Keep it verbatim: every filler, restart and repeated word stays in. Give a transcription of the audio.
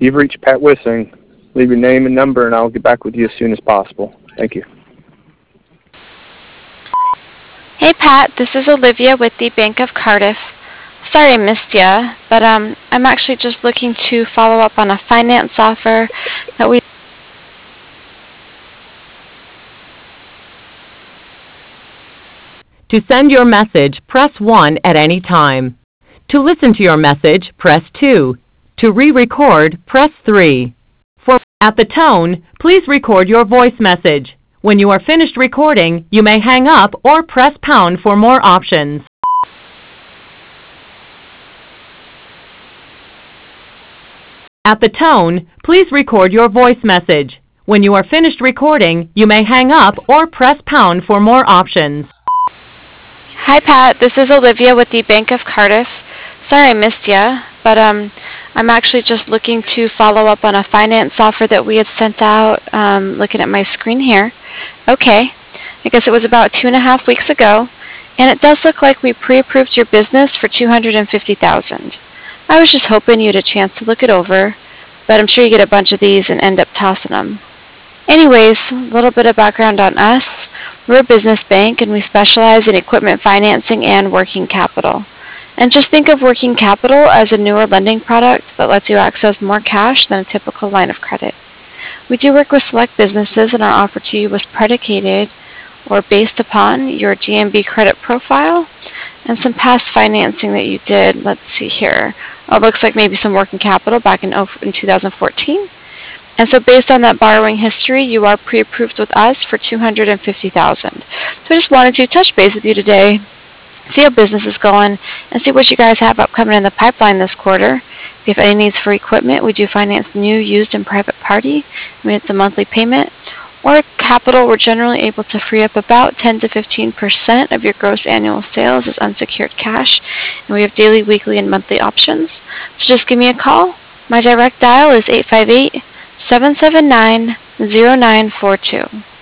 You've reached Pat Wissing. Leave your name and number, and I'll get back with you as soon as possible. Thank you. Hey Pat, this is Olivia with the Bank of Cardiff. Sorry I missed ya, but um, I'm actually just looking to follow up on a finance offer that we... To send your message, press one at any time. To listen to your message, press two. To re-record, press three. For at the tone, please record your voice message. When you are finished recording, you may hang up or press pound for more options. At the tone, please record your voice message. When you are finished recording, you may hang up or press pound for more options. Hi Pat, this is Olivia with the Bank of Cardiff. Sorry I missed ya, but um, I'm actually just looking to follow up on a finance offer that we had sent out, um, looking at my screen here. Okay, I guess it was about two and a half weeks ago, and it does look like we pre-approved your business for two hundred fifty thousand dollars. I was just hoping you had a chance to look it over, but I'm sure you get a bunch of these and end up tossing them. Anyways, a little bit of background on us. We're a business bank and we specialize in equipment financing and working capital. And just think of working capital as a newer lending product that lets you access more cash than a typical line of credit. We do work with select businesses, and our offer to you was predicated or based upon your G M B credit profile and some past financing that you did. Let's see here. Oh, it looks like maybe some working capital back in, in two thousand fourteen. And so based on that borrowing history, you are pre-approved with us for two hundred fifty thousand dollars. So I just wanted to touch base with you today, see how business is going, and see what you guys have upcoming in the pipeline this quarter. If you have any needs for equipment, we do finance new, used, and private party. I mean, it's a monthly payment. Or capital, we're generally able to free up about ten to fifteen percent of your gross annual sales as unsecured cash. And we have daily, weekly, and monthly options. So just give me a call. My direct dial is eight five eight, seven seven nine, zero nine four two.